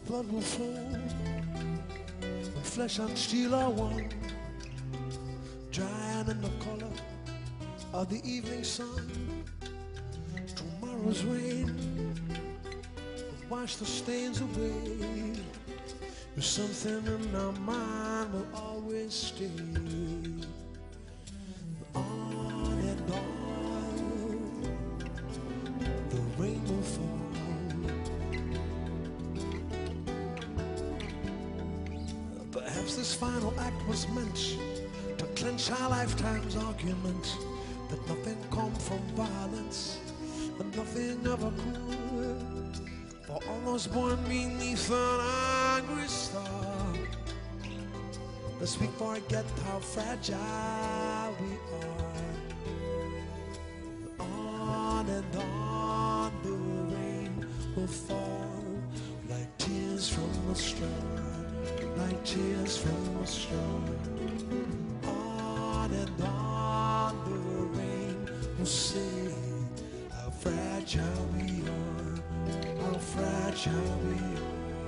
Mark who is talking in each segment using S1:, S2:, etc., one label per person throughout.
S1: blood will flow when flesh and steel are one, drying in the color of the evening sun. Tomorrow's rain will wash the stains away. There's something in our mind will always stay. On and on, the rain will fall. Perhaps this final act was meant to clench our lifetime's argument that nothing come from violence and nothing ever could. For all was born beneath an angry star, lest we forget how fragile we are. On and on the rain will fall like tears from a star, like tears from a star. On and on the rain will say how fragile we are, how fragile we are.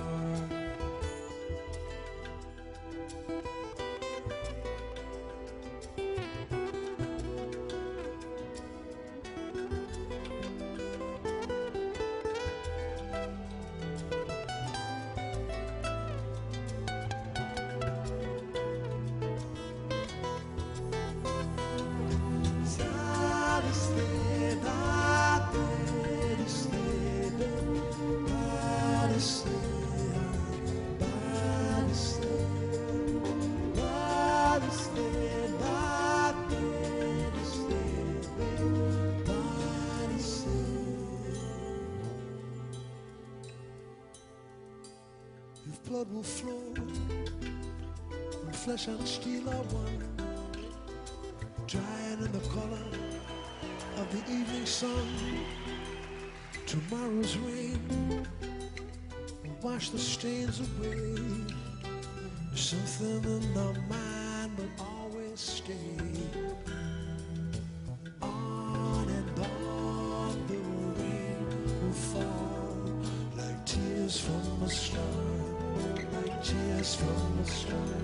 S1: If blood will flow when flesh and steel are one, drying in the color of the evening sun, tomorrow's rain will wash the stains away. There's something in our mind will always stay. On and on the rain will fall like tears from a star, like tears from a star.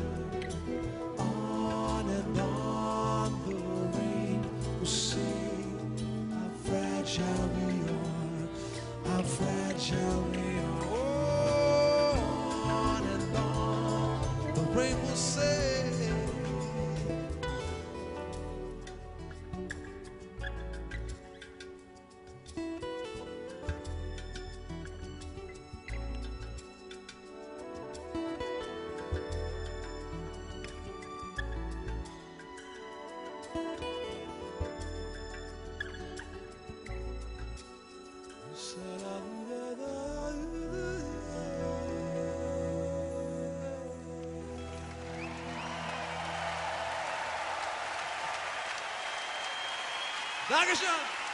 S1: On and on the rain will sing how fragile we are, how fragile we are. Oh, on and on the rain will say.
S2: Dankeschön.